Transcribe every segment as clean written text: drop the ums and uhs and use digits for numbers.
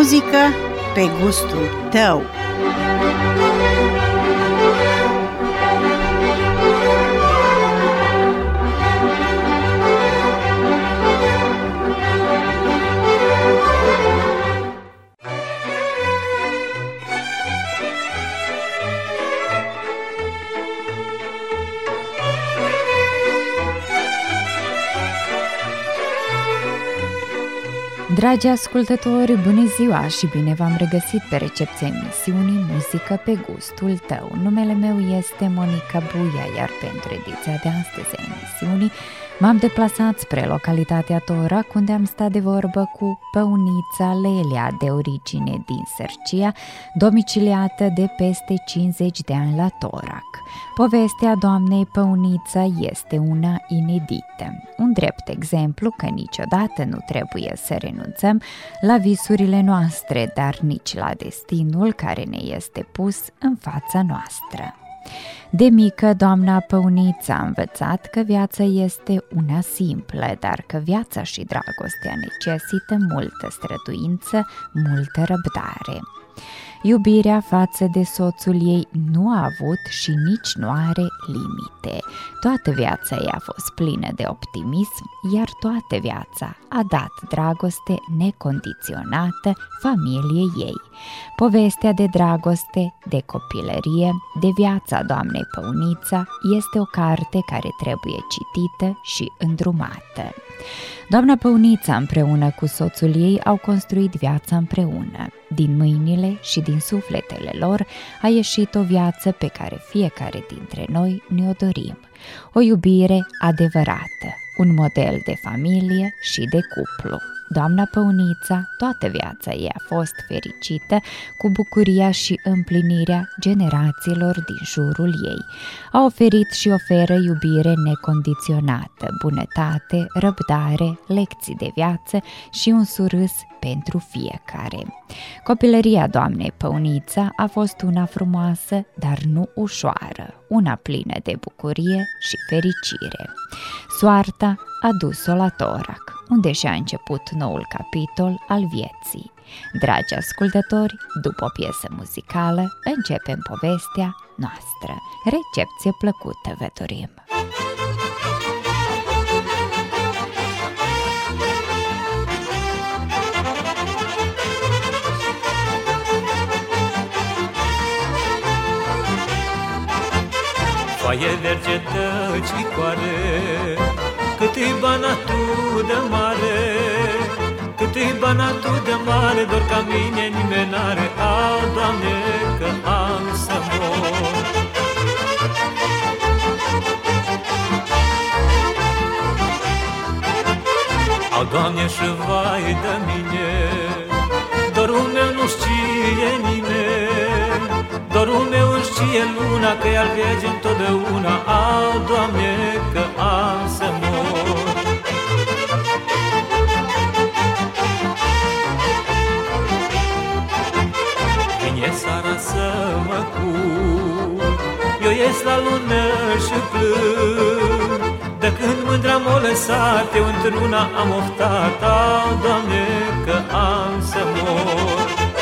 Muzică pe gustul tău. Dragi ascultători, bună ziua și bine v-am regăsit pe recepția emisiunii Muzică pe gustul tău. Numele meu este Monica Buia, iar pentru ediția de astăzi a emisiunii m-am deplasat spre localitatea Torac, unde am stat de vorbă cu păunița Lelia, de origine din Sărcia, domiciliată de peste 50 de ani la Torac. Povestea doamnei Păunița este una inedită, un drept exemplu că niciodată nu trebuie să renunțăm la visurile noastre, dar nici la destinul care ne este pus în fața noastră. De mică, doamna Păunița a învățat că viața este una simplă, dar că viața și dragostea necesită multă străduință, multă răbdare. Iubirea față de soțul ei nu a avut și nici nu are limite. Toată viața ei a fost plină de optimism, iar toată viața a dat dragoste necondiționată familiei ei. Povestea de dragoste, de copilărie, de viața doamnei Păunița este o carte care trebuie citită și îndrumată. Doamna Păunița împreună cu soțul ei au construit viața împreună. Din mâinile și din sufletele lor a ieșit o viață pe care fiecare dintre noi ne-o dorim. O iubire adevărată, un model de familie și de cuplu. Doamna Păunița, toată viața ei a fost fericită cu bucuria și împlinirea generațiilor din jurul ei. A oferit și oferă iubire necondiționată, bunătate, răbdare, lecții de viață și un surâs pentru fiecare. Copilăria doamnei Păunița a fost una frumoasă, dar nu ușoară, una plină de bucurie și fericire. Soarta a dus-o la Torac, unde și-a început noul capitol al vieții. Dragi ascultători, după o piesă muzicală, începem povestea noastră. Recepție plăcută vă dorim! Foaie verge tăcicoare, cât-i banatul de mare, cât-i banatul de mare, doar ca mine nimeni n-are. Au, Doamne, că am să mor. Au, Doamne, și vai de mine, dorul meu nu știe nimeni, dorul meu își știe luna, că ea-l vege întotdeauna. Au, Doamne, că am să mor. Vine seara să mă culc, eu ies la lună și plâng, de când mândra m-o lăsat, eu într-una am oftat. Au, Doamne, că am să mor.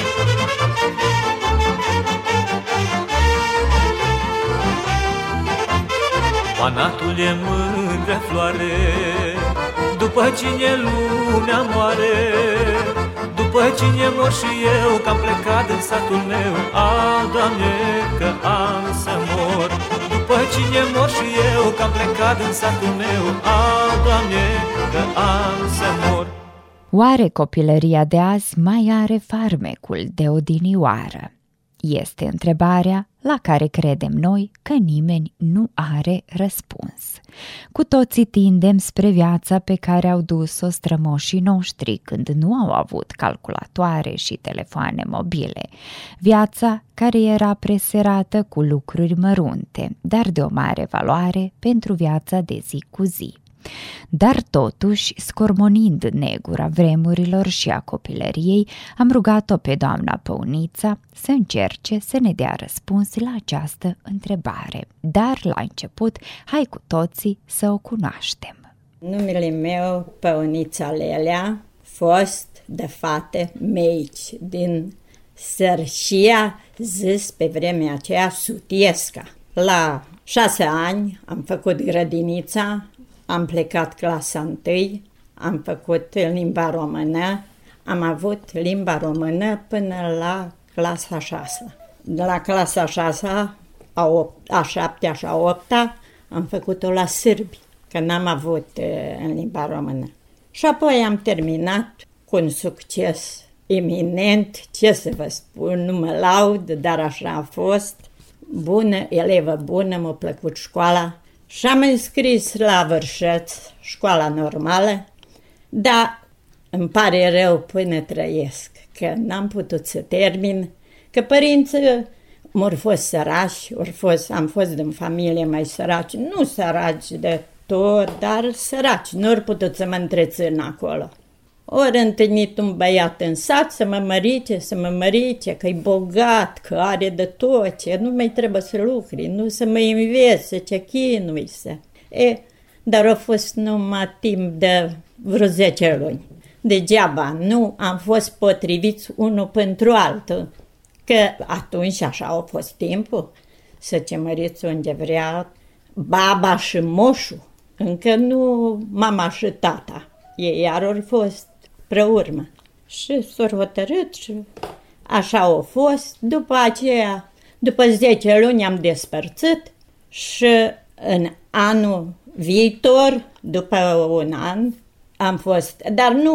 Banatul e mândră floare, după cine lumea moare, după cine mor și eu, că-am plecat din satul meu. Au, Doamne, că am să mor. După cine mor și eu, că-am plecat din satul meu. Au, Doamne, că am să mor. Oare copilăria de azi mai are farmecul de odinioară? Este întrebarea la care credem noi că nimeni nu are răspuns. Cu toții tindem spre viața pe care au dus-o strămoșii noștri când nu au avut calculatoare și telefoane mobile. Viața care era preserată cu lucruri mărunte, dar de o mare valoare pentru viața de zi cu zi. Dar totuși, scormonind negura vremurilor și a copilăriei, am rugat-o pe doamna Păunița să încerce să ne dea răspuns la această întrebare. Dar, la început, hai cu toții să o cunoaștem. Numele meu, Păunița Lelia, fost de fate meici din Sărșia, zis pe vremea aceea Sutiesca. La 6 ani am făcut grădinița, am plecat clasa 1, am făcut limba română, am avut limba română până la clasa 6. De la clasa 6, a 7-a și a 8-a, am făcut-o la sârbi, că n-am avut în limba română. Și apoi am terminat cu un succes eminent, ce să vă spun, nu mă laud, dar așa a fost. Bună, elevă bună, m-a plăcut școala și am înscris la Vârșăț, școala normală, dar îmi pare rău până trăiesc, că n-am putut să termin, că părinții m-au fost săraci, am fost din familie mai săraci, nu săraci de tot, dar săraci, nu au putut să mă întrețin acolo. Ori întâlnit un băiat în sat să mă mărice, că e bogat, că are de tot, ce nu mai trebuie să lucri, nu să mă învețe, ce chinui să. Dar a fost numai timp de vreo 10 luni. Degeaba nu am fost potriviți unul pentru altul, că atunci așa a fost timpul să ce măriți unde vrea baba și moșul, încă nu mama și tata, ei iar au fost preurmă. Și s-au hotărât și așa a fost. După aceea, după 10 luni am despărțit și în anul viitor, după un an, am fost, dar nu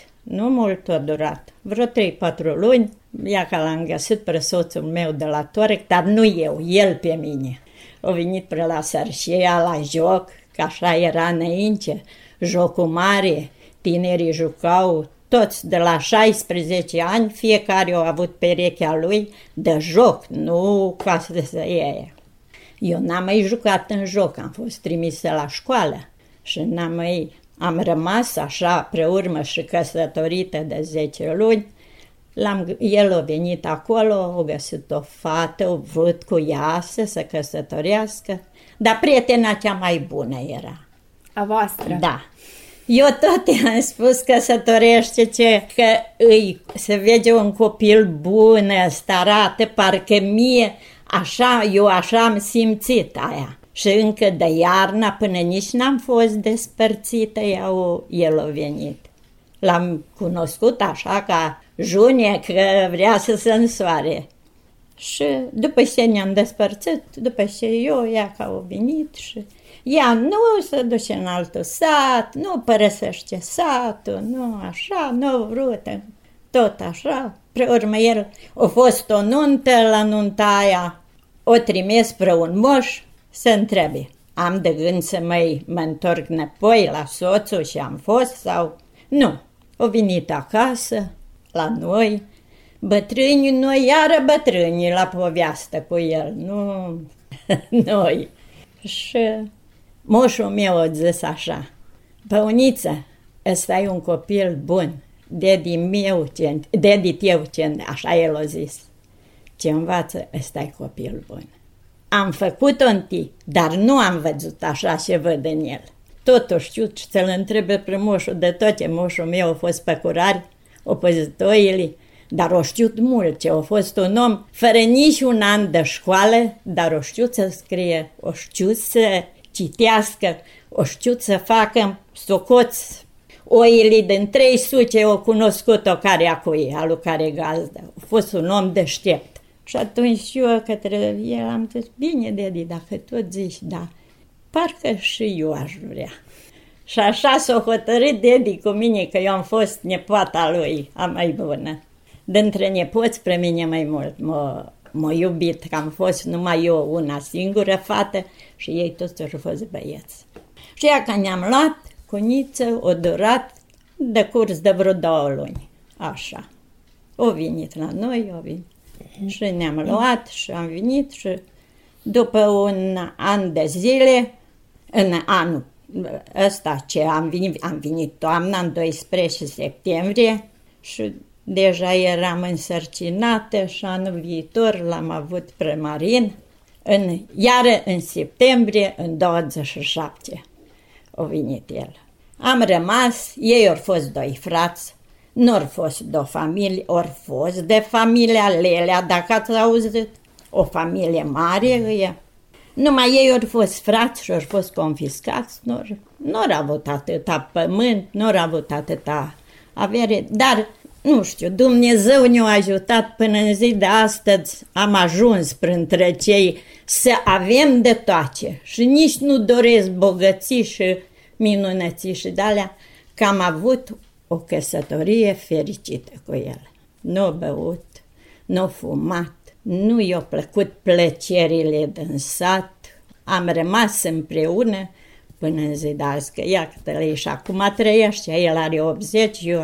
mult a durat, vreo 3-4 luni, ia că l-am găsit pe soțul meu de la Torec, dar nu eu, el pe mine. A venit pe la Sărșia, la joc, că așa era înainte, jocul mare, tinerii jucau, toți de la 16 ani, fiecare a avut perechea lui de joc, nu ca să iei. Eu n-am mai jucat în joc, am fost trimisă la școală și am rămas așa preurmă și căsătorită de 10 luni. El a venit acolo, a găsit o fată, a vrut cu ea să se căsătorească, dar prietena cea mai bună era. A voastră? Da. Eu tot i-am spus căsătorește-ce, că se vede un copil bun, ăsta arată, parcă mie, așa, eu așa am simțit aia. Și încă de iarna, până nici n-am fost despărțită, el a venit. L-am cunoscut așa ca junie, că vrea să se însoare. Și după ce ne-am despărțit, după ce ea că a venit și ea nu se duce în altul sat, nu părăsește satul, nu așa, nu a vrut, tot așa. Pe urmă el a fost o nuntă, la nunta aia o trimis spre un moș să întrebe. Am de gând să mă întorc înapoi la soțul și am fost sau nu? O venit acasă, la noi, bătrâni, noi iară bătrâni la povestă cu el, nu noi. Și moșul meu a zis așa, Păuniță, ăsta e un copil bun, dedi tău, așa el a zis, ce învață, ăsta e copil bun. Am făcut-o întâi, dar nu am văzut așa ce văd în el. Tot o știu să-l întrebe pe moșul de tot ce moșul meu a fost pe curari, opozitoile, dar o știut mult, ce a fost un om fără nici un an de școală, dar o știut să scrie, o știut să citească, o știut să facă socoți. Oile din 300 o cunoscut-o care acui, alu care gazdă. A fost un om deștept. Și atunci eu către el am zis, bine, Dedi, dacă tot zici, da, parcă și eu aș vrea. Și așa s-a hotărât Dedi cu mine, că eu am fost nepoata lui, a mai bună. Dintre nepoți, pe mine mai mult m-a iubit, că am fost numai eu una singură fată și ei toți au fost băieți. Și ea că ne-am luat, cuniță, o durat de curs de vreo 2 luni, așa. O venit la noi, o venit. Și ne-am luat și am venit și după un an de zile, în anul ăsta ce am venit toamna, în 12 septembrie și deja eram însărcinată și anul viitor l-am avut premarin, iar în septembrie, în 27, a venit el. Am rămas, ei au fost 2 frați, Nu-or fost de o familie, ori fost de familia Lelea, dacă ați auzit, o familie mare e. Numai ei ori fost frați și ori fost confiscați, nu-or avut atâta pământ, nu-or avut atâta avere, dar, nu știu, Dumnezeu ne-a ajutat până în zi de astăzi, am ajuns printre cei să avem de toate și nici nu doresc bogății și minunății și de-alea, că am avut o căsătorie fericită cu el. Nu băut, nu fumat, nu i-au plăcut plăcerile din sat, am rămas împreună până în zi de azi, că iată, și acum trăiește, el are 80, eu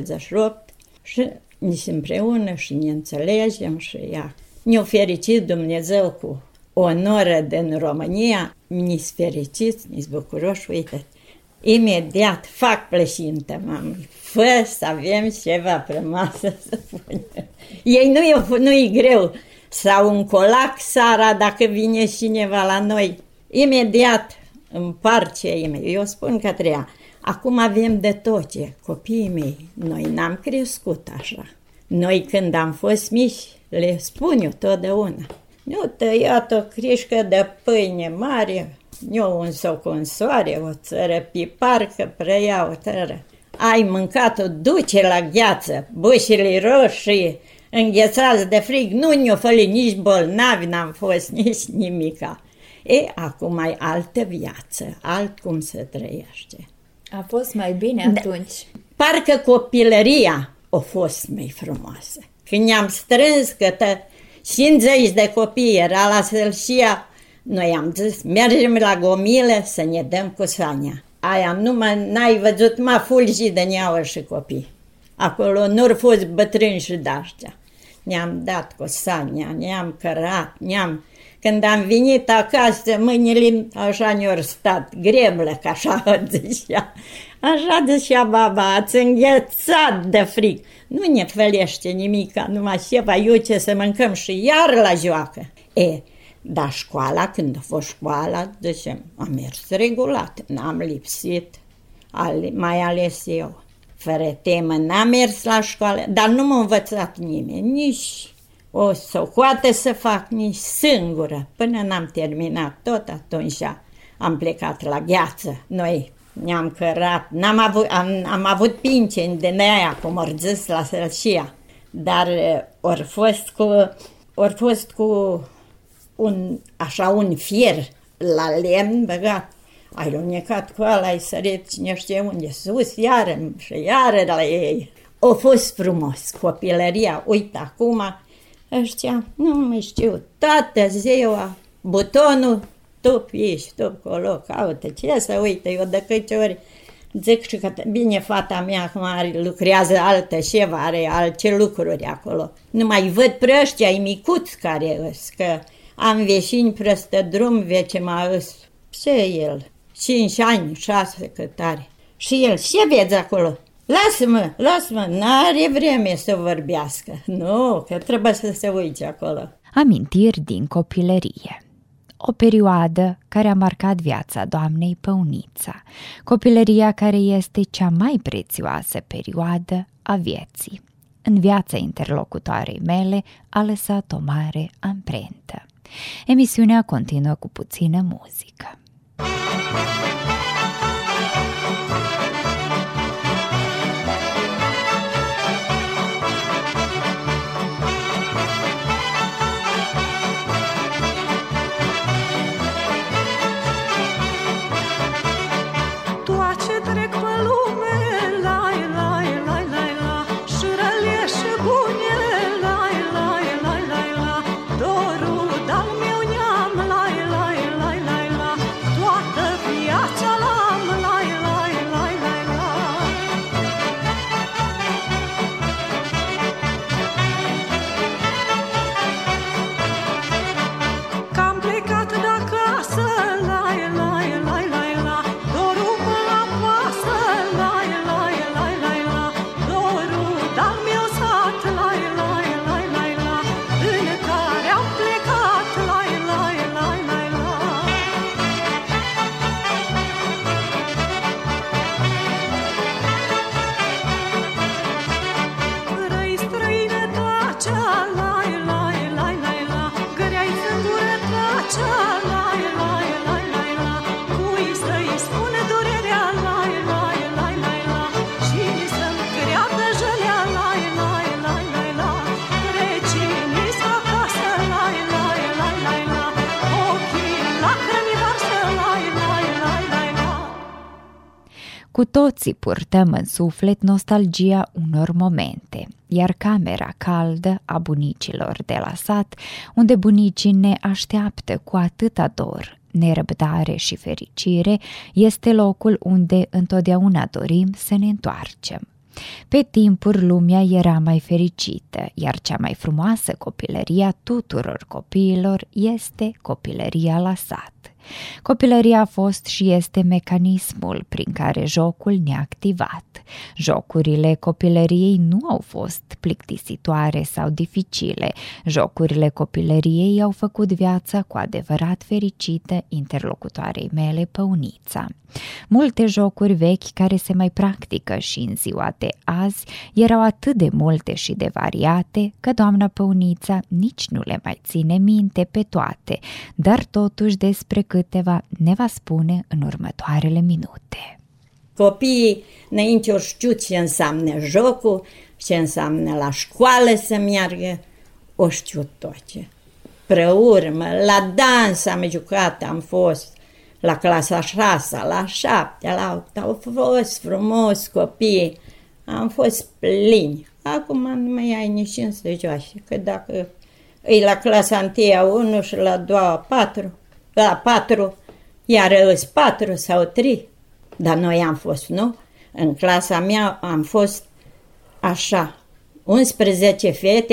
78 și nici împreună și ne înțelegem și ea. Ne-a fericit Dumnezeu cu o noră din România, ni-s fericiți, ni-s bucuroși, uite, imediat fac plășintă, mami, fă să avem ceva frumos să punem. Ei nu-i greu, sau un colac seara dacă vine cineva la noi, imediat împarce, eu spun către ea, acum avem de toate, copiii mei, noi n-am crescut așa. Noi când am fost mici, le spun eu totdeauna, nu tăiat o crișcă de pâine mare, eu un soc în soare, o țără pe parcă preia o țără. Ai mâncat-o, duce la gheață, bușile roșii, înghețați de frig, nu ne-o făli nici bolnavi, n-am fost nici nimica. Acum ai altă viață, alt cum se trăiește. A fost mai bine atunci. Parcă copilăria a fost mai frumoasă. Când ne-am strâns câte 50 de copii, era la Sălșia, noi am zis, mergem la Gomilă să ne dăm cu Sania. Aia n-ai văzut fulgi de neaua și copii. Acolo nu-au fost bătrâni și de-aștia. Ne-am dat cu Sania, ne-am cărat, Când am venit acasă, mâinile așa ne-au stat, greblă, că așa zicea. Așa zicea baba, ați înghețat de frig. Nu ne fălește nimica, numai ceva iuce să mâncăm și iar la joacă. Dar școala, când a fost școala, zicem, am mers regulat, n-am lipsit, mai ales eu. Fără temă, n-am mers la școală, dar nu m-a învățat nimeni, nici o socoată să fac, nici singură. Până n-am terminat tot, atunci am plecat la gheață. Noi ne-am cărat, am avut pinceni din aia, cum ori zis la Sălșia, dar ori fost cu un fier la lemn băgat. Ai lunecat cu ăla, ai sărit cine știe unde, sus, iară și iară la ei. A fost frumos, copilăria, uite acum, ăștia, nu mai știu, toată ziua, butonul, tu ești, tu colo, caută, ce să uite, eu de câte ori zic și că bine, fata mea acum lucrează altă ceva, are alte lucruri acolo. Nu mai văd pe ăștia, ai micuți care îs, că am veșini peste drum, vece m-a îs, ce el, 5 ani, 6 cât are. Și el, ce vezi acolo? Lasă-mă, n-are vreme să vorbească. Nu, că trebuie să se uite acolo. Amintiri din copilărie. O perioadă care a marcat viața doamnei Păunița. Copilăria care este cea mai prețioasă perioadă a vieții. În viața interlocutoarei mele a lăsat o mare amprentă. Emisiunea continuă cu puțină muzică. Dorul, dar meu neam, lai, lai, lai, lai, la, toată viața pacea, la la la la la, cui să-i spune durerea, la la la la la, și să-mi creadă jălea, la la la la la, recinii să acasă, la la la la la, ochii lacrimi varsă, la la la la la. Cu toții purtăm în suflet nostalgia unor momente, iar camera caldă a bunicilor de la sat, unde bunicii ne așteaptă cu atâta dor, nerăbdare și fericire, este locul unde întotdeauna dorim să ne întoarcem. Pe timpuri lumea era mai fericită, iar cea mai frumoasă copilărie a tuturor copiilor este copilăria la sat. Copilăria a fost și este mecanismul prin care jocul ne-a activat. Jocurile copilăriei nu au fost plictisitoare sau dificile. Jocurile copilăriei au făcut viața cu adevărat fericită interlocutoarei mele, Păunița. Multe jocuri vechi care se mai practică și în ziua de azi erau atât de multe și de variate că doamna Păunița nici nu le mai ține minte pe toate, dar totuși despre câteva ne va spune în următoarele minute. Copiii înainte ori știu ce înseamnă jocul, ce înseamnă la școală să meargă, o știu tot ce. Pre urmă, la dans am jucat, am fost la clasa 6, la 7, la 8, au fost frumos copii, am fost plini. Acum nu mai ai nici în să joace, că dacă e la clasa 1 1 și la 2 4, la 4, iar îs 4 sau 3. Dar noi am fost, nu? În clasa mea am fost așa, 11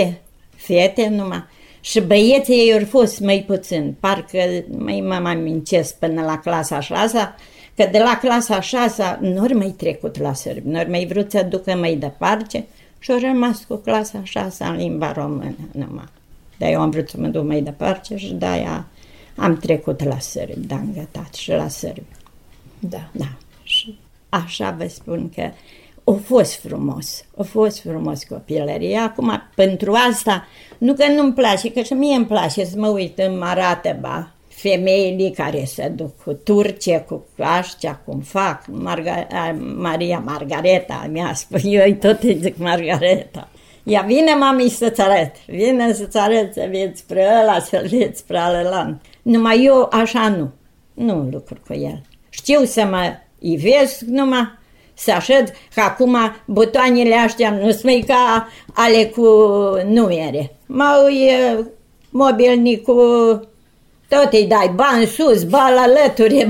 fete numai, și băieții ei au fost mai puțin, parcă mă mai amintesc până la clasa 6, că de la clasa 6 nu ori mai trecut la sârbi, nu ori mai vrut să ducă mai departe și au rămas cu clasa 6 în limba română numai. Dar eu am vrut să mă duc mai departe și de-aia am trecut la sârbi, dar am gătat și la sârbi. Da. Da. Și așa vă spun că a fost frumos copilăria. Acum, pentru asta, nu că nu-mi place, că și mie îmi place să mă uit în Marateba, femeile care se duc cu Turcia, cu aștia, cum fac, Maria Margareta, mi-a spus, eu tot îi zic Margareta. Ea vine, mami, să-ți arăt, vine să-ți arăt, să vieți spre ăla, să vieți spre ălălant. Numai eu așa nu lucru cu el. Știu să mă ivesc numai, să așez, că acum butoanele astea nu sunt mai ca ale cu numere. Mobilnicul, tot îi dai bani sus, bani alături.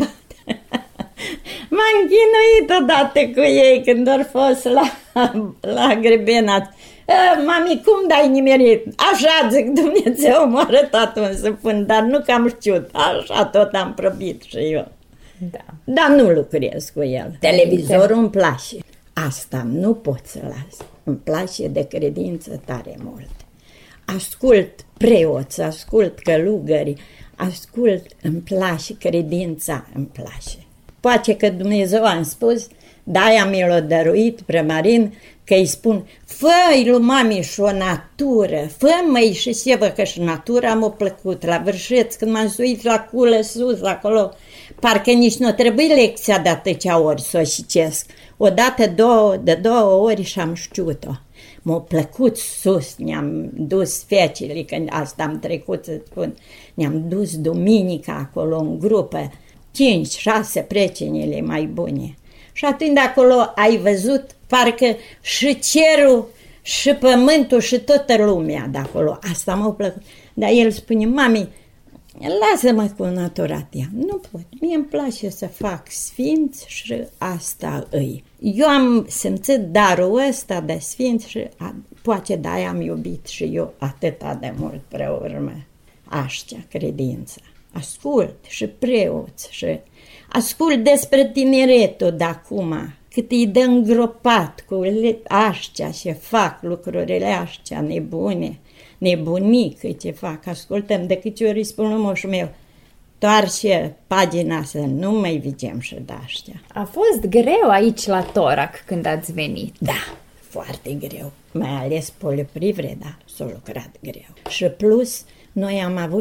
M-am chinuit odată cu ei când au fost la Grebenaț. Mami, cum dai nimerit? Așa, zic, Dumnezeu m-a arătat un să pun, dar nu că am știut. Așa tot am probit și eu. Da. Dar nu lucrez cu el. Televizorul îmi place. Asta nu pot să las. Îmi place de credință tare mult. Ascult preoți, ascult călugări, îmi place credința, îmi place. Poate că Dumnezeu a spus, de-aia mi l-a dăruit premarin, că îi spun, fă-i lui mami și o natură, fă-mă-i și sevă, că și natura m-a plăcut. La Vârșeț, când m-am suit la culă sus, acolo, parcă nici nu trebuie lecția de atâția ori să o șicesc. Odată, de două ori și am știut-o. M-a plăcut sus, ne-am dus fecile, când asta am trecut, să spun, ne-am dus duminica acolo în grupă, 5-6 precinile mai bune. Și atunci de acolo ai văzut parcă și cerul, și pământul, și toată lumea de acolo. Asta m-a plăcut. Dar el spune, mami, lasă-mă cu natura ta. Nu pot. Mie îmi place să fac sfinți și asta îi. Eu am simțit darul ăsta de sfinți și poate de-aia am iubit și eu atâta de mult pre urmă. Aștia, credința. Ascult și preoți și ascult despre tineretul de acum, cât îi dă îngropat cu aștia și fac lucrurile aștia nebune, nebunii că ce fac. Ascultăm de câte ori îi spun lui moșul meu, toarce pagina să nu mai vedem și de aștia. A fost greu aici la Torac când ați venit. Da, foarte greu. Mai ales Poliu Privreda s-a lucrat greu. Și plus, Noi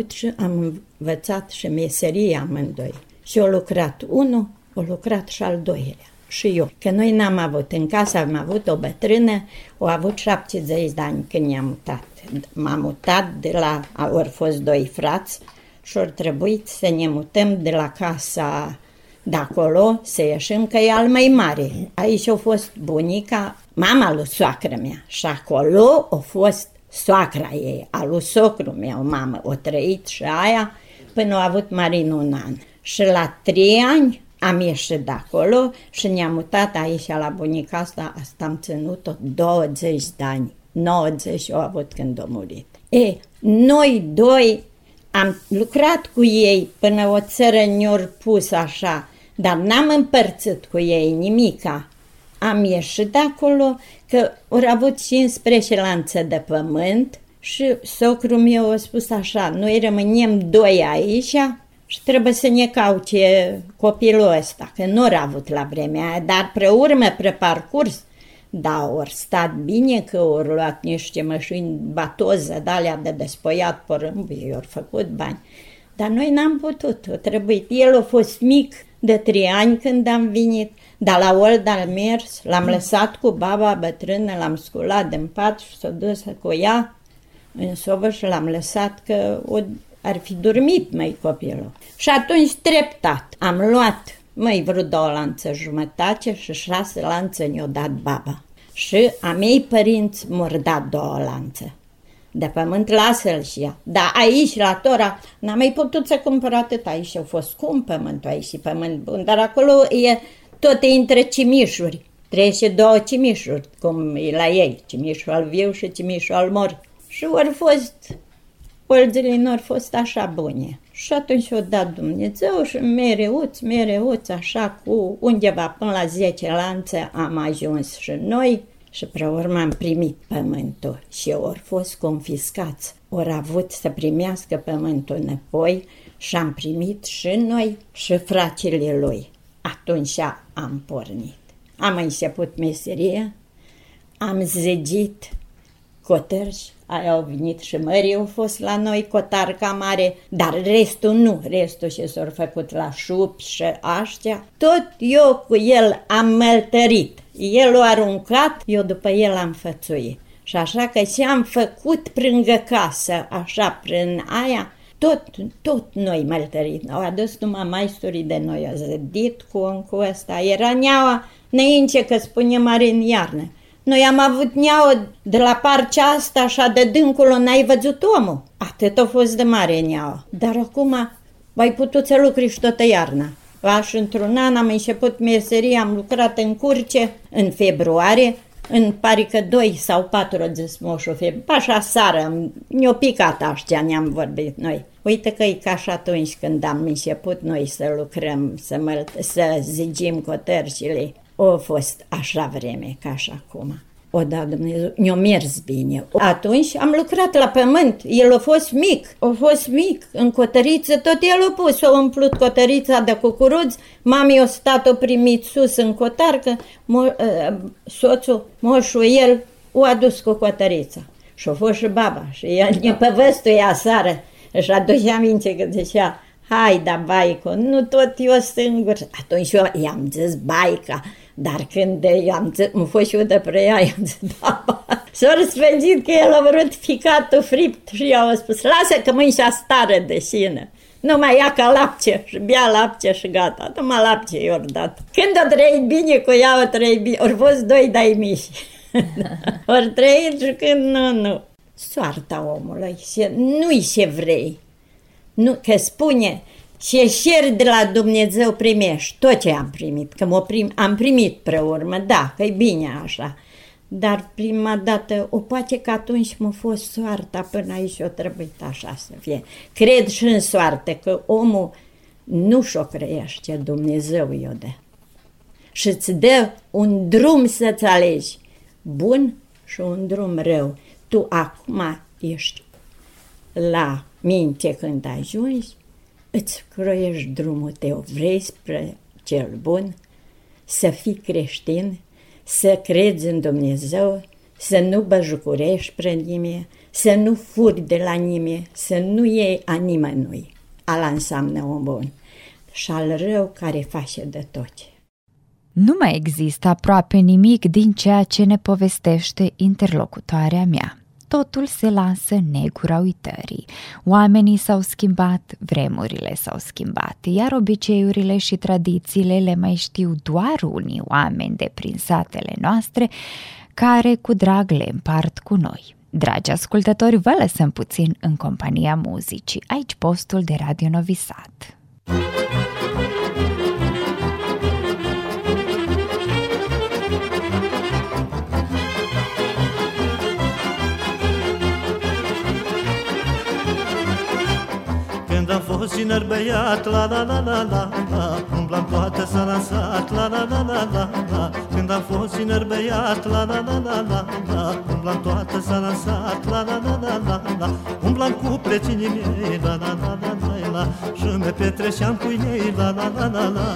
am învățat și meserie amândoi. Și a lucrat unul, a lucrat și al doilea. Și eu. Că noi n-am avut. În casă am avut o bătrână, a avut 70 de ani când ne-am mutat. M-am mutat de la, ori fost 2 frați și ori trebuit să ne mutăm de la casa de acolo, să ieșim, că e al mai mare. Aici a fost bunica, mama lui soacră mea și acolo a fost soacra ei, a lui socru meu, mamă, o trăit și aia până a avut Marin 1 an. Și la 3 ani am ieșit de acolo și ne-am mutat aici la bunica asta am ținut-o 20 de ani. 90 au avut când a murit. Noi doi am lucrat cu ei până o țără ne-or pus așa, dar n-am împărțit cu ei nimica. Am ieșit de acolo că au avut 15 lanțe de pământ și socrul meu a spus așa, noi rămânem 2 aici și trebuie să ne cauce copilul ăsta, că nu l-a avut la vremea aia, dar pe parcurs, da, ori stat bine că ori luat niște mașini batoză, de-alea de despoiat porâmbii, ori făcut bani. Dar noi n-am putut, a trebuit. El a fost mic de 3 ani când am venit, dar la Old am mers, l-am lăsat cu baba bătrână, l-am sculat din pat și s-a dus cu ea în sobă și l-am lăsat că ar fi dormit mai copilul. Și atunci treptat am luat vreo 2 lanțe jumătate și 6 lanțe ne-o dat baba. Și a mei părinți m-au dat 2 lanțe. De pământ lasă-l și ea. Dar aici, la Tora, n-am mai putut să cumpăr atât. Aici a fost scump pământul, aici și pământ bun. Dar acolo tot e între cimișuri. 32 cimișuri, cum e la ei. Cimișul al viu și cimișul al mor. Și ori fost, polzile n-au fost așa bune. Și atunci o dat Dumnezeu și mereuț, așa cu undeva până la 10 lanțe am ajuns și noi. Și pe urmă am primit pământul și ori fost confiscați. Ori avut să primească pământul înapoi și am primit și noi și fratele lui. Atunci am pornit. Am început meserie, am zăgit cotărși, aia au venit și mării au fost la noi, cotarca mare, dar restul nu, restul și s-au făcut la șupi și aștia. Tot eu cu el am măltărit. El l-a aruncat, eu după el am fățuit. Și așa că ce-am făcut pângă casă, așa prin aia, tot noi măltărit. Au adus numai maisturii de noi, au zădit cu ăsta. Era neaua înainte că spune mare în iarnă. Noi am avut neaua de la parcea asta, așa de dincolo, n-ai văzut omul. Atât a fost de mare neaua. Dar acum ai putut să lucri și toată iarna. Și într-un an am început meserie, am lucrat în Curce în februarie, în parică 2 sau 4 a zis moșul februarie. Așa sară, ne-o picat aștia, ne-am vorbit noi. Uite că e ca și atunci când am început noi să lucrăm, să zigim cotărșile. A fost așa vreme ca și acum. O, da, Dumnezeu, ne-a mers bine. Atunci am lucrat la pământ, el a fost mic, în cotăriță, tot el a pus, a umplut cotărița de cucuruz, mami a stat, a primit sus în cotarcă, soțul, moșul, el o adus cu cotărița. Și a fost și baba, și el ne povăstuia seară, își aduce aminte că zicea, hai, da, baico, nu tot eu singur. Atunci eu i-am zis baica, dar când i-am zis, mă fost și eu de preia, i-am zis, da, s-a răsfăgit că el a vrut ficatul fript și eu am spus, lasă că mâini și-a stară de șină. Nu mai ia ca lapte și bea lapte și gata, numai lapte i-au dat. Când o trăit bine cu ea, o trăit bine, ori fost 2 de-ai mici. Ori trăit și când nu. Soarta omului, nu-i ce vrei. Nu, că spune, ce șeri de la Dumnezeu primești, tot ce am primit, că am primit pe urmă, da, că e bine așa, dar prima dată, o poate că atunci m-a fost soarta, până aici o trebuit așa să fie. Cred și în soartă că omul nu și-o creiește, Dumnezeu i-o dă. Și îți dă un drum să-ți alegi, bun și un drum rău. Tu acum ești la minte când ajungi, îți croiești drumul tău, vrei spre cel bun, să fii creștin, să crezi în Dumnezeu, să nu băjucurești prea nimeni, să nu furi de la nimeni, să nu iei a nimănui. Ala înseamnă om bun și al rău care face de tot. Nu mai există aproape nimic din ceea ce ne povestește interlocutoarea mea. Totul se lasă în negura uitării. Oamenii s-au schimbat, vremurile s-au schimbat, iar obiceiurile și tradițiile le mai știu doar unii oameni de prin satele noastre, care cu drag le împart cu noi. Dragi ascultători, vă lăsăm puțin în compania muzicii. Aici postul de Radio Novi Sad. Când am fost tineri băiat, la la la la la la, umblam toată sala în sat, la la la la la la. Când am fost tineri băiat, la la la la la la, umblam toată sala în sat, la la la la la la. Umblam cu precinii mei, la la la la la la, și me petreceam cu ei, la la la la la.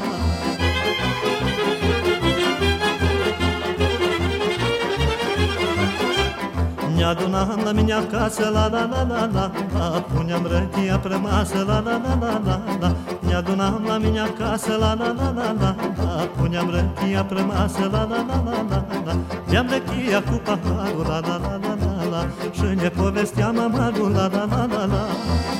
Ne adunam la mine acasă, la la la la la la, puneam răchia pe masă, la la la la la la. Ne adunam la mine acasă, la la la la la la, puneam răchia pe masă, la la la la la la. Beam răchia cu paharul, la la la la la la, și ne povesteam amarul, la la la la la.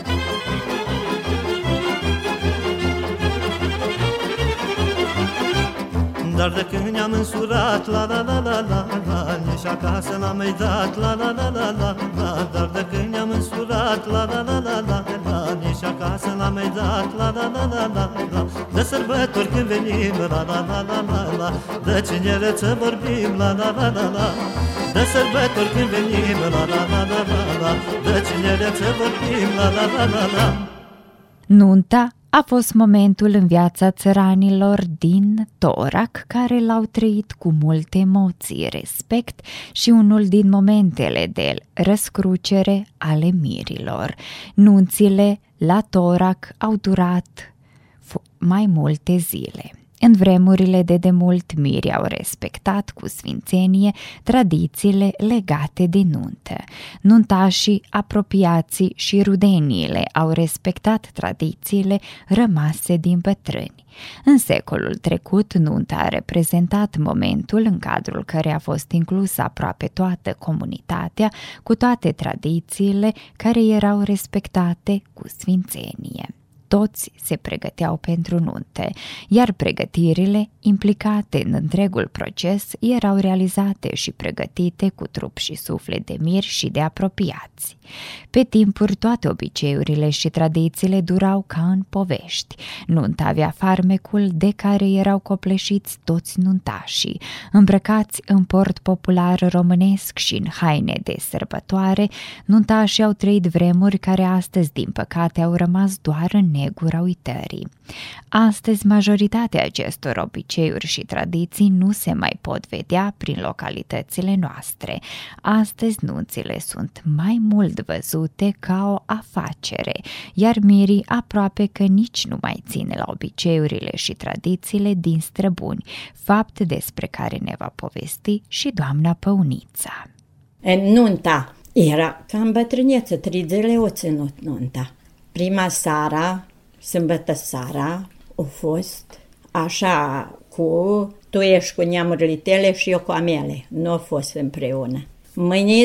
Dar de când ne-am însurat, la la la la la la, nici acasă n-am mai dat, la la la la la la. Dar de când ne-am însurat, la la la la la la, nici acasă n-am mai dat, la la la la la la. De sărbători când venim, la la la la la la, de cinereță vorbim, la la la la la. De sărbători când venim, la la la la la la, de cinereță vorbim, la la la la la. Nunta a fost momentul în viața țăranilor din Torac care l-au trăit cu multe emoții, respect și unul din momentele de răscrucere ale mirilor. Nunțile la Torac au durat mai multe zile. În vremurile de demult, mirii au respectat cu sfințenie tradițiile legate de nuntă. Nuntașii, apropiații și rudeniile au respectat tradițiile rămase din bătrâni. În secolul trecut, nunta a reprezentat momentul în cadrul căreia a fost inclusă aproape toată comunitatea, cu toate tradițiile care erau respectate cu sfințenie. Toți se pregăteau pentru nunte, iar pregătirile implicate în întregul proces erau realizate și pregătite cu trup și suflet de miri și de apropiați. Pe timpuri toate obiceiurile și tradițiile durau ca în povești. Nunta avea farmecul de care erau copleșiți toți nuntașii, îmbrăcați în port popular românesc și în haine de sărbătoare. Nuntașii au trăit vremuri care astăzi, din păcate, au rămas doar în negura uitării. Astăzi, majoritatea acestor obiceiuri și tradiții nu se mai pot vedea prin localitățile noastre. Astăzi, nunțile sunt mai mult văzute ca o afacere, iar mirii aproape că nici nu mai țin la obiceiurile și tradițiile din străbuni, fapt despre care ne va povesti și doamna Păunița. În nunta era ca în bătrâneță, 3 zile o ținut nunta. Prima seara, sâmbătă seara, a fost așa cu tu ești cu neamurile tale și eu cu a mele. Nu a fost împreună. Mâine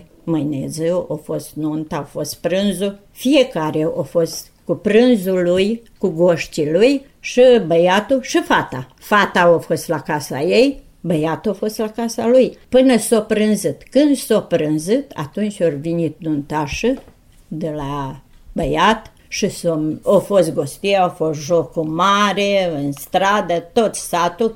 zi a fost nunta, a fost prânzul. Fiecare a fost cu prânzul lui, cu goștii lui și băiatul și fata. Fata a fost la casa ei, băiatul a fost la casa lui. Până s-a prânzit. Când s-a prânzit, atunci a venit nuntașul de la băiat și a fost gostie, a fost jocul mare în stradă, tot satul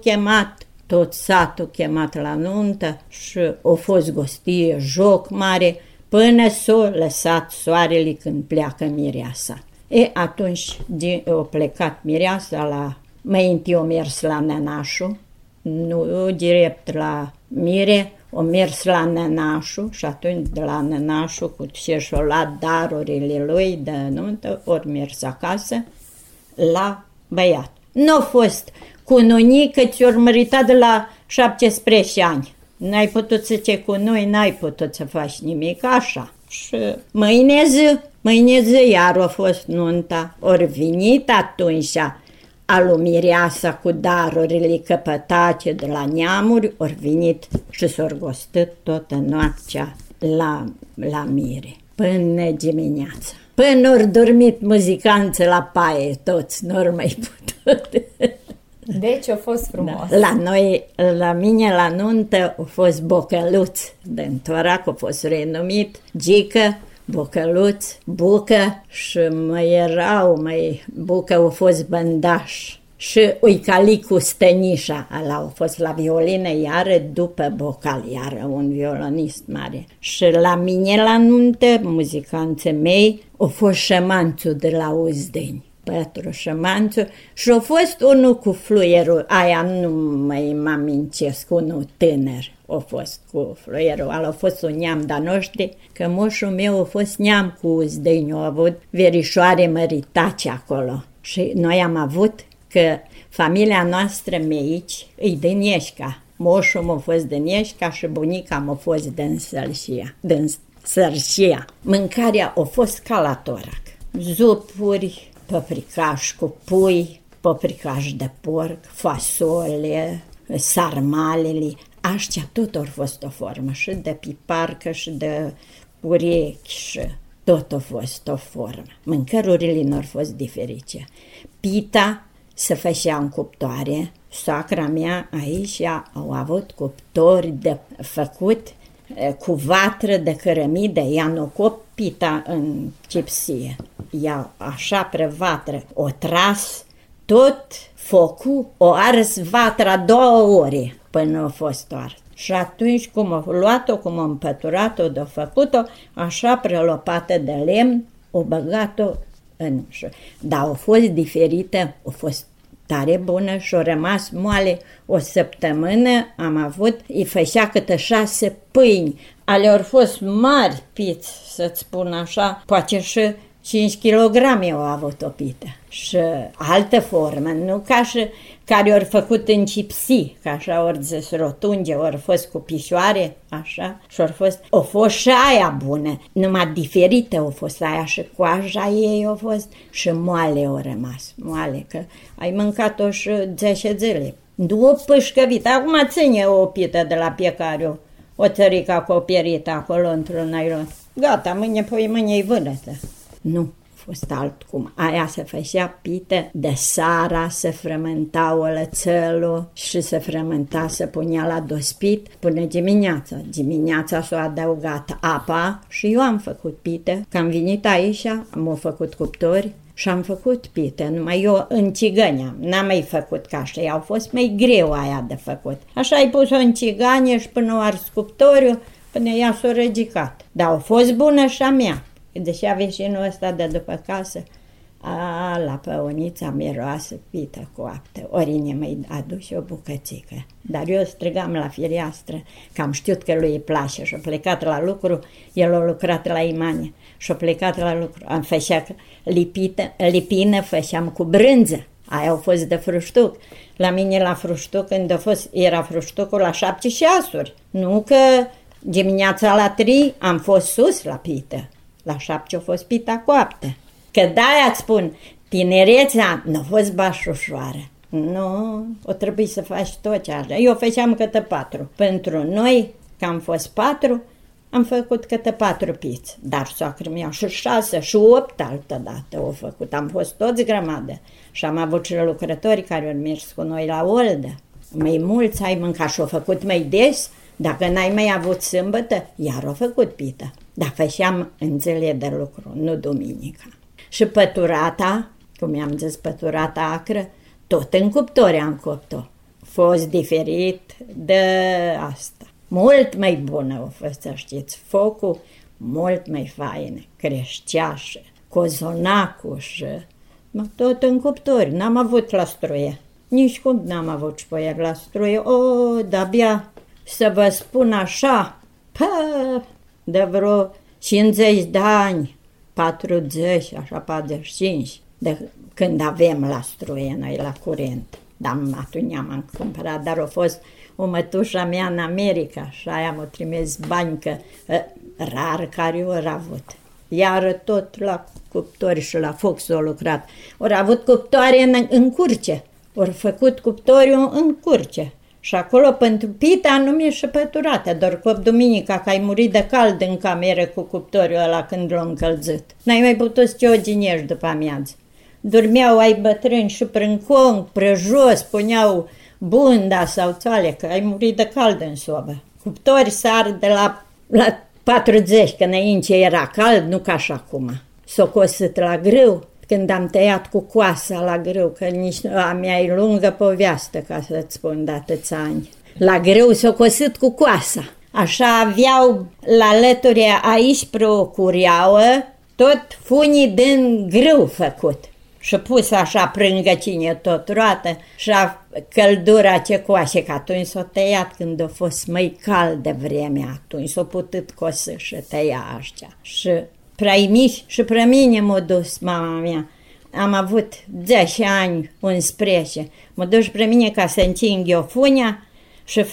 chemat la nuntă și a fost gostie, joc mare, până s-a lăsat soarele când pleacă mireasa. Atunci a plecat mireasa la... Mai întâi a mers la nănașul, nu direct la mire, a mers la nănașul și atunci de la nănașul cu ce și-a luat darurile lui de nuntă, ori mers acasă la băiat. Nu a fost cu nunică, ți-or măritat de la 17 ani. N-ai putut să ce cu noi, n-ai putut să faci nimic așa. Și mâine zi iar a fost nunta. Ori venit atunci alu mireasa cu darurile căpătace de la neamuri, ori venit și s-a gostit toată noaptea la mire, până dimineața. Până ori dormit muzicanții la paie, toți, n-ori mai putut. Deci a fost frumos. Da. La mine la nuntă a fost Bocăluț, din Torac a fost renumit, Gică, Bocăluț, Bucă și Bucă a fost Bândaș. Și Uicalicu Stănișa, ăla a fost la violină, iară după Bocal, iară un violonist mare. Și la mine la nuntă, muzicanții mei, a fost Șămanțu de la Uzdeni, Petru Șămanțu, și a fost unul cu fluierul, aia nu mai mă amintesc, unul tânăr a fost cu fluierul, ăla a fost un neam de-a noștri, că moșul meu a fost neam cu Uzdeni, a avut verișoare măritace acolo. Și noi am avut că familia noastră meici e din Ieșca. Moșul m-a fost din Ieșca și bunica m-a fost din Sărșia. Mâncarea a fost ca la Torac. Zupuri, paprikaș cu pui, paprikaș de porc, fasole, sarmalele. Aștia tot au fost o formă, și de piparcă și de urechi și tot a fost o formă. Mâncărurile nu au fost diferite. Pita se făcea în cuptoare. Soacra mea aici au avut cuptori de făcut cu vatră de cărămidă. Ea nu cop pita în cipsie. Ea așa pre vatră o tras tot focul, o ars vatra 2 ore până a fost ars. Și atunci cum a luat-o, cum a împăturat-o, de-a făcut-o, așa pre lopată de lemn, o băgat-o în ușă. Dar a fost diferită, a fost tare bună și a rămas moale o săptămână. Am avut, îi făcea câte 6 pâini, ale au fost mari piți, să-ți spun așa, poate și 5 kg au avut o pită. Și altă formă, nu ca și care ori făcut în cipsi, ca așa ori zis rotunge, ori fost cu pișoare, așa, și o fost și aia bună, numai diferită a fost aia și coaja ei a fost și moale au rămas, moale, că ai mâncat-o și 10 zile. Două pâșcăvite, acum ține o pită de la Piecariu, o țărică acoperită acolo într-un nylon. Gata, mâine-i vânătă. Nu. A fost altcum. Aia se făcea pită de sara, se frământa olățelul și se frământa, se punea la dospit până dimineața. Dimineața s-a adăugat apa și eu am făcut pită. Că am venit aici, am făcut cuptori și am făcut pită. Numai eu în țigănea, n-am mai făcut ca așa, au fost mai greu aia de făcut. Așa ai pus-o în țiganie și până o ars cuptoriu, până ea s-a răgicat. Dar a fost bună și a mea. Deși a vecinul ăsta de după casă, la păunița miroasă pită coaptă, ori ne mai aduce o bucățică. Dar eu strigam la fereastră, că am știut că lui îi place și-a plecat la lucru, el a lucrat la imanie și-a plecat la lucru. Am făcea lipină, făceam cu brânză, aia a fost de fruștuc. La mine la fruștuc, când era fruștucul la 7 ceasuri, nu că dimineața la 3 am fost sus la pită. La 7 a fost pita coaptă. Că de-aia îți spun, tinerețea nu a fost bașușoară. Nu, o trebuie să faci tot ce așa. Eu făceam câte 4. Pentru noi, că am fost 4, am făcut câte 4 piți. Dar soacră mea și 6 și 8 altădată au făcut. Am fost toți grămadă. Și am avut și lucrători care au mers cu noi la Oldă. Mai mulți ai mâncat și au făcut mai des. Dacă n-ai mai avut sâmbătă, iar au făcut pită. Dar făceam în zile de lucru, nu duminica. Și păturata, cum i-am zis, păturata acră, tot în cuptori am copt-o. Fost diferit de asta. Mult mai bună a fost, să știți, focul mult mai fain, creștea și cozonacul și tot în cuptori. N-am avut la struie, nici cum n-am avut șpoier la struie. De-abia să vă spun așa, de vreo 50 de ani, 40, așa 45, de când avem la struie noi la curent. Dar atunci am cumpărat, dar a fost o mătușa mea în America și aia m-a trimis bani că rar care ori avut. Iar tot la cuptori și la foc s-a lucrat. Ori avut cuptoare în curce. Ori făcut cuptoriul în curce. Și acolo pentru pita nu mi-e și păturată, doar cop duminica că ai murit de cald în cameră cu cuptoriul ăla când l-a încălzit. N-ai mai putut să te odinești după amiază. Dormeau ai bătrâni și prin cong, prejos, puneau bunda sau țoale, că ai murit de cald în sobă. Cuptori sar de la 40, că înainte era cald, nu ca și acum. S-o cosit la grâu, când am tăiat cu coasa la grâu, că nici a mea e lungă poveste, ca să-ți spun de atâția ani. La grâu s-o cosit cu coasa. Așa aveau la lături aici pre o cureauă, tot funii din grâu făcut. Și pus așa prângăcine tot roată și a căldura ce coase, că atunci s-o tăiat când a fost mai caldă vremea, atunci s-o putut cosi și tăia așa. Și prea mici și prea mine m-a dus mama mea. Am avut 10 ani, 11. M-a dus pre mine ca să înting eu funia și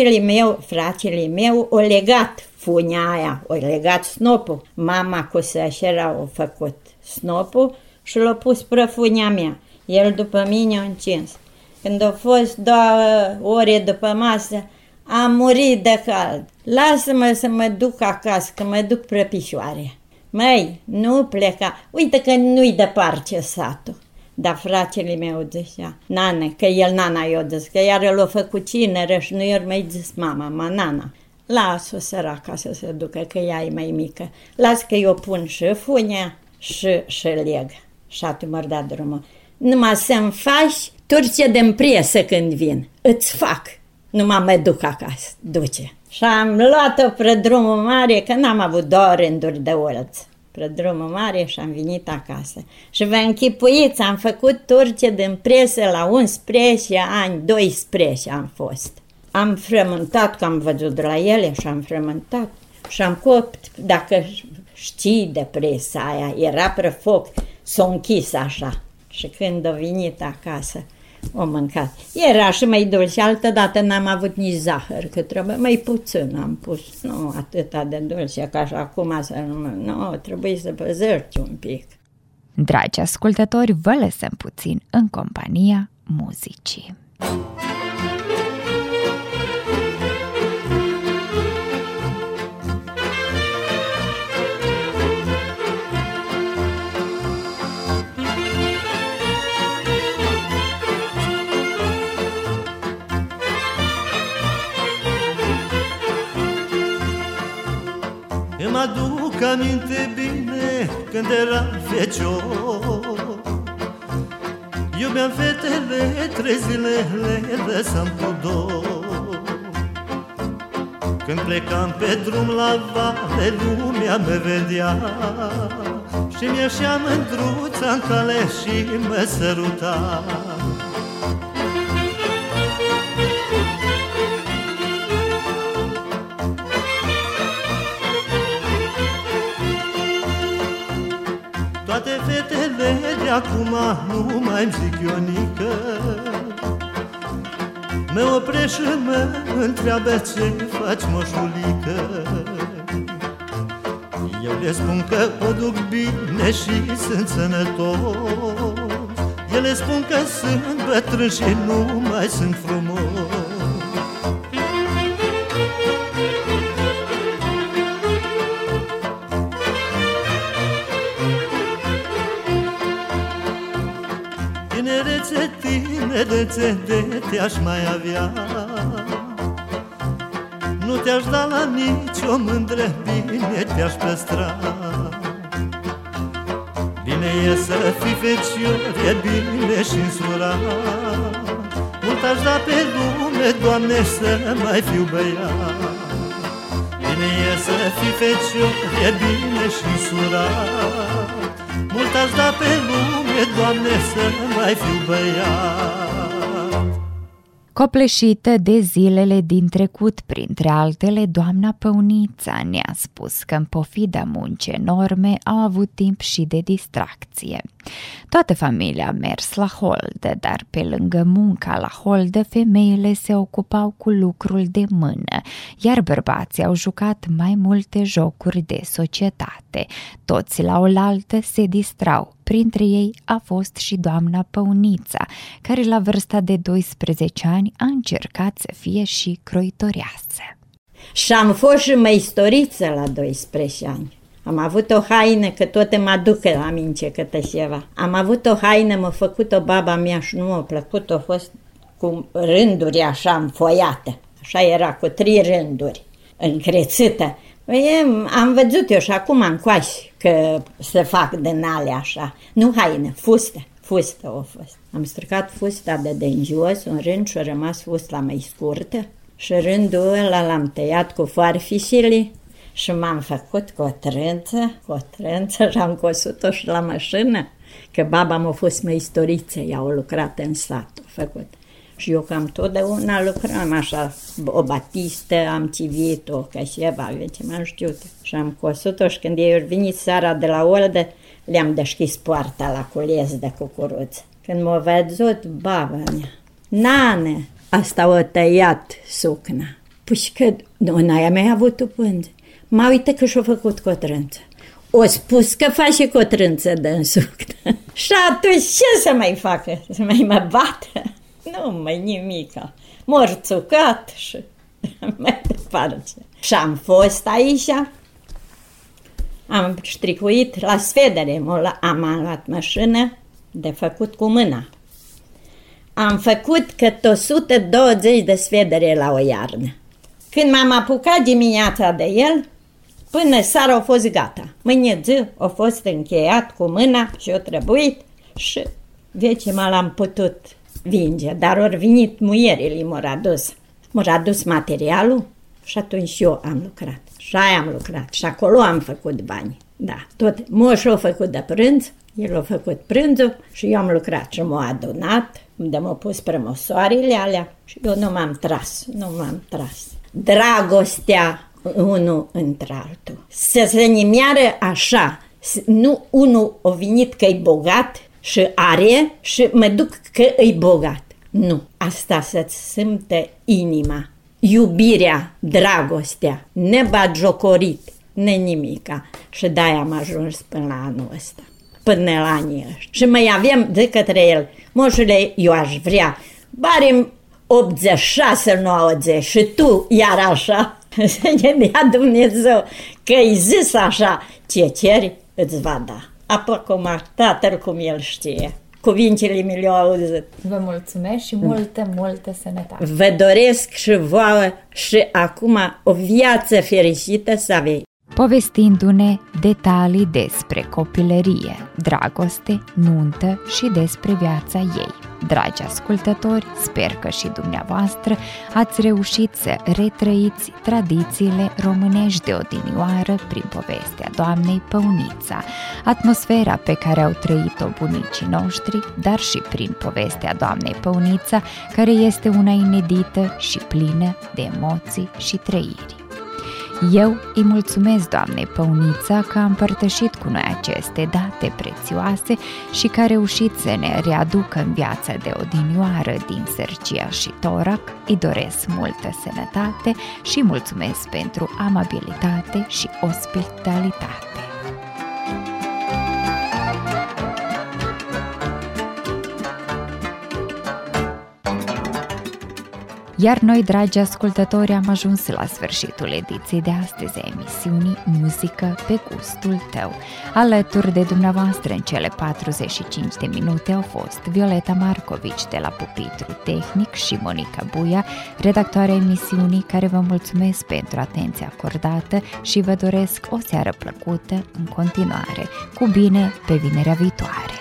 fratele meu o legat funia aia, o legat snopul. Mama cu sășera a făcut snopul și l-a pus pe funia mea. El după mine a încins. Când a fost 2 ore după masă, am murit de cald. Lasă-mă să mă duc acasă, că mă duc pe picioare. Măi, nu pleca, uite că nu-i departe satul. Dar fratele meu zicea, nane, că el nana i-a zis, că iar l-a făcut cineră și nu i-a mai zis mama, nana. Las-o săraca să se ducă, că ea e mai mică. Las că eu pun și funia și leg. Și atunci m-ar da drumul. Numai să-mi faci turce de presă când vin. Îți fac. Numai mă duc acasă. Duce. Și am luat-o pe drumul mare, că n-am avut 2 rânduri de olți. Pe drumul mare și am venit acasă. Și vă închipuiți, am făcut turce din presă la 11 ani, 12 am fost. Am frământat, că am văzut de la ele și am frământat. Și am copt, dacă știi de presa aia, era pe foc, s-a închis așa. Și când a venit acasă, o mâncat. Era și mai dulce, altădată n-am avut nici zahăr, că trebuie mai puțin am pus, nu atâta de dulce ca și acum să nu, trebuie să păzărci un pic. Dragi ascultători, vă lăsăm puțin în compania muzicii. Îmi aduc aminte bine când eram fecior. Iubeam fetele, 3 zile le lăsam cu dor. Când plecam pe drum la vale, lumea mă vedea și mi-așea mândruța în cale și mă săruta. Toate fetele de acum nu mai-mi zic Ionică, mă oprește și mă întreabă ce faci, moșulică. Eu le spun că o duc bine și sunt sănătos. Ele spun că sunt bătrân și nu mai sunt frumos. Tinerețe de te-aș mai avea, nu te-aș da la nicio mândră, bine te-aș păstra. Bine e să fii fecior, e bine și-n sura. Mult aș da pe lume, Doamne, să mai fiu băiat. Bine e să fii fecior, e bine și-n sura. Mult aș da pe lume, Doamne, să mai fiu băiat. Copleșită de zilele din trecut, printre altele, doamna Păunița ne-a spus că în pofida muncii enorme au avut timp și de distracție. Toată familia a mers la holdă, dar pe lângă munca la holdă, femeile se ocupau cu lucrul de mână, iar bărbații au jucat mai multe jocuri de societate. Toți la oaltă se distrau. Printre ei a fost și doamna Păunița, care la vârsta de 12 ani a încercat să fie și croitoreasă. Și am fost și măistoriță la 12 ani. Am avut o haină, că tot mă aduc aminte câte ceva. Am avut o haină, m-a făcut-o baba mea și nu m-a plăcut, a fost cu rânduri așa înfoiată. Așa era, cu 3 rânduri, încrețită. Am văzut eu și acum încoași că se fac din alea așa. Nu haină, fustă a fost. Am stricat fusta de jos, un rând și a rămas fusta mai scurtă. Și rândul ăla l-am tăiat cu foarfișile și m-am făcut cu o trânță și am cosut-o și la mașină. Că baba m-a fost măistoriță, ea a lucrat în sat, a făcut. Și eu cam totdeauna lucram așa, o batistă, am civit-o, ca ceva, ce m-am știut. Și am cosut-o și când ei au venit seara de la oldă, le-am deschis poarta la cules de cucuruță. Când m-a văzut baba mea, Nane, asta o tăiat sucna. Păi că n-ai mai avut o pânză. M-a uitat că și-a făcut cotrânță. O spus că face cotrânță din sucnă. Și atunci ce să mai facă? Să mai mă bată? Nu mai nimica. Morțucat și mai departe. Și am fost aici, am stricuit la sfedere, am luat mașină de făcut cu mâna. Am făcut cât 120 de sfedere la o iarnă. Când m-am apucat dimineața de el, până seara a fost gata. Mâine zi a fost încheiat cu mâna și a trebuit și vece l-am putut vinge, dar au venit muierile, m-au adus materialul și atunci eu am lucrat. Și aia am lucrat și acolo am făcut bani. Da, tot moșul a făcut de prânz, el a făcut prânzul și eu am lucrat și m-a adunat, unde m-au pus prămosoarele alea și eu nu m-am tras. Dragostea unul între altul. Să se nimeară așa, nu unul a venit că e bogat și are și mă duc că e bogat. Nu, asta să-ți simte inima, iubirea, dragostea, nebatjocorit, nimica. Și de-aia am ajuns până la anul ăsta, până la anii ăștia. Și mai avem de către el, moșule, eu aș vrea, barim 86-90 și tu iar așa, să ne dea Dumnezeu că-i zis așa, ce ceri îți va da. Apoi cum tatăl cum el știe. Cuvintele mi le-au auzit. Vă mulțumesc și multă sănătate. Vă doresc și vouă și acum o viață fericită să aveți. Povestindu-ne detalii despre copilărie, dragoste, nuntă și despre viața ei. Dragi ascultători, sper că și dumneavoastră ați reușit să retrăiți tradițiile românești de odinioară prin povestea doamnei Păunița, atmosfera pe care au trăit-o bunicii noștri, dar și prin povestea doamnei Păunița, care este una inedită și plină de emoții și trăiri. Eu îi mulțumesc doamnei Păunița că a împărtășit cu noi aceste date prețioase și că a reușit să ne readucă în viața de odinioară din Sărcia și Torac. Îi doresc multă sănătate și mulțumesc pentru amabilitate și ospitalitate. Iar noi, dragi ascultători, am ajuns la sfârșitul ediției de astăzi a emisiunii Muzică pe gustul tău. Alături de dumneavoastră în cele 45 de minute au fost Violeta Marcovici de la Pupitru Tehnic și Monica Buia, redactoarea emisiunii, care vă mulțumesc pentru atenția acordată și vă doresc o seară plăcută în continuare. Cu bine, pe vinerea viitoare!